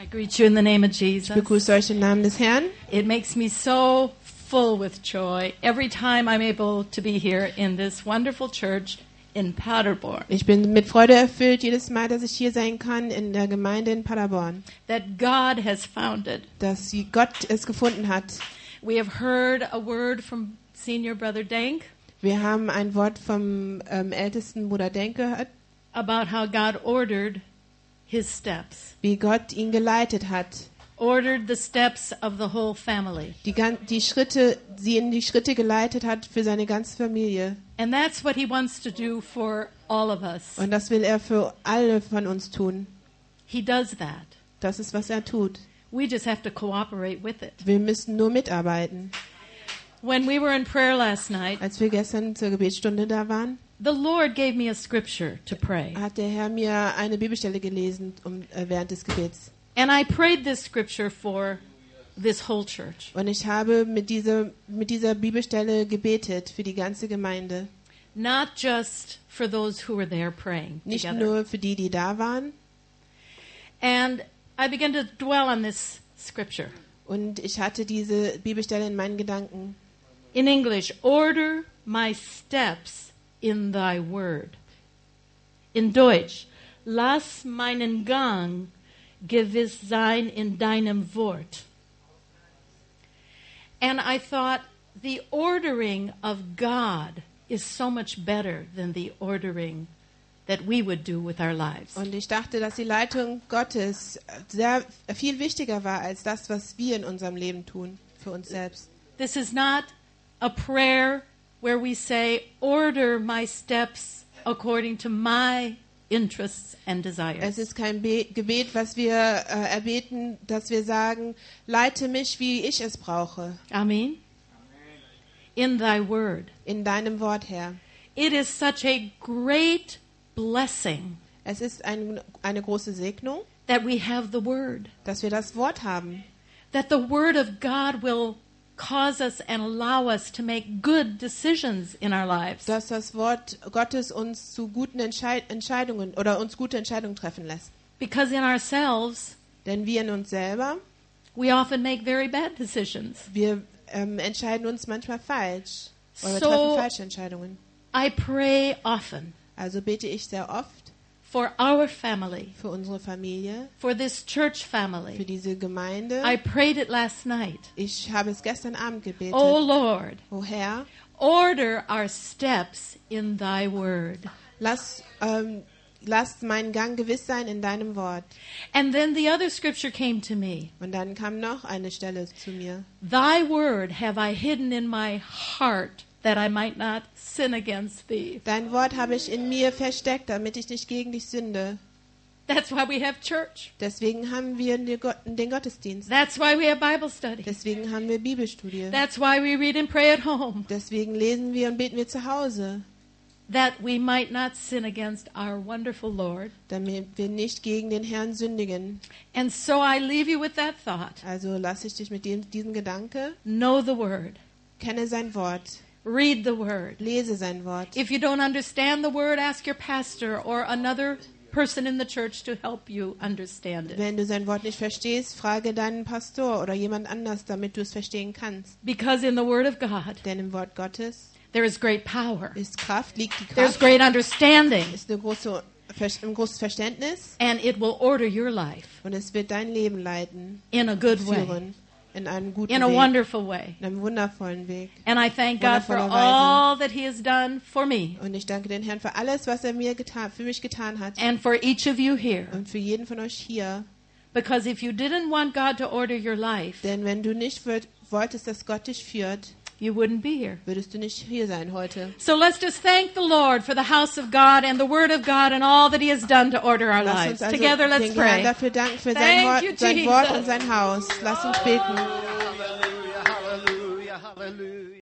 I greet you in the name of Ich Jesus. begrüße euch im Namen des Herrn. It makes me so full with joy every time I'm able to be here in this wonderful church in Paderborn Ich bin mit Freude erfüllt jedes Mal, dass ich hier sein kann in der Gemeinde in Paderborn, that God has founded. dass Gott es gefunden hat. We have heard a word from Senior Brother Denk Wir haben ein Wort vom ältesten Bruder Denk gehört, about how God ordered his steps, wie Gott ihn geleitet hat. ordered the steps of the whole family. Sie in die Schritte geleitet hat für seine ganze Familie. And that's what he wants to do for all of us. Und das will er für alle von uns tun. He does that. Das ist, was er tut. We just have to cooperate with it. Wir müssen nur mitarbeiten. When we were in prayer last night, Als wir gestern zur Gebetsstunde da waren, the Lord gave me a scripture to pray. hat der Herr mir eine Bibelstelle gelesen während des Gebets. And I prayed this scripture for this whole church. Und ich habe mit dieser Bibelstelle gebetet für die ganze Gemeinde. Not just for those who were there praying Nicht together. nur für die da waren. And I began to dwell on this scripture. Und ich hatte diese Bibelstelle in meinen Gedanken. In English, order my steps in thy word. In Deutsch, lass meinen Gang gewiss sein in deinem Wort. And I thought, the ordering of God is so much better than the ordering that we would do with our lives. Und ich dachte, dass die Leitung Gottes viel wichtiger war als das, was wir in unserem Leben tun, für uns selbst. This is not a prayer where we say, order my steps according to my interests and desires. Es ist kein Gebet, was wir erbeten, dass wir sagen, leite mich, wie ich es brauche. Amen. In thy word. In deinem Wort, Herr. It is such a great blessing Es ist eine große Segnung, that we have the word. dass wir das Wort haben. That the word of God will cause us and allow us to make good decisions in our lives. Dass das Wort Gottes uns zu guten Entscheidungen oder uns gute Entscheidungen treffen lässt. Because in ourselves, Denn wir in uns selber, we often make very bad decisions. wir entscheiden uns manchmal falsch. Oder wir So- treffen falsche Entscheidungen. I pray often Also bete ich sehr oft for our family, für unsere Familie, for this church für family. diese Gemeinde. I prayed it last night. Ich habe es gestern Abend gebetet. Oh Lord, O Herr, order our steps in thy word. lass meinen Gang gewiss sein in deinem Wort. And then the other scripture came to me. Und dann kam noch eine Stelle zu mir. Thy word have I hidden in my heart that I might not sin against thee. Dein Wort habe ich in mir versteckt, damit ich nicht gegen dich sünde. That's why we have church. Deswegen haben wir den Gottesdienst. That's why we have Bible study. Deswegen haben wir Bibelstudie. That's why we read and pray at home. Deswegen lesen wir und beten wir zu Hause, That we might not sin against our wonderful Lord. damit wir nicht gegen den Herrn sündigen. And so I leave you with that thought. Also lasse ich dich mit diesem Gedanke. Know the word. Kenne sein Wort. Read the word. Lese sein Wort. If you don't understand the word, ask your pastor or another person in the church to help you understand it. Wenn du sein Wort nicht verstehst, frage deinen Pastor oder jemand anders, damit du es verstehen kannst. Because in the word of God, Denn im Wort Gottes there is great power. ist Kraft, liegt die There's Kraft, great understanding. ist ein großes Verständnis And it will order your life und es wird dein Leben leiten, in a good way, führen, in einem guten in a Weg, wonderful way. in einem wundervollen Weg. And I thank God for Wundervollerweise. all that He has done for me Und ich danke den Herrn für alles, was er für mich getan hat and for each of you here. und für jeden von euch hier. Because if you didn't want God to order your life, Denn wenn du nicht wolltest, dass Gott dich führt, you wouldn't be here. würdest du nicht hier sein heute. So let's just thank the Lord for the house of God and the word of God and all that He has done to order our Lass lives. uns also Together, let's den Herrn pray. dafür danken für Thank you, sein Wort Jesus. und sein Haus. Lass uns beten. Hallelujah, hallelujah, hallelujah.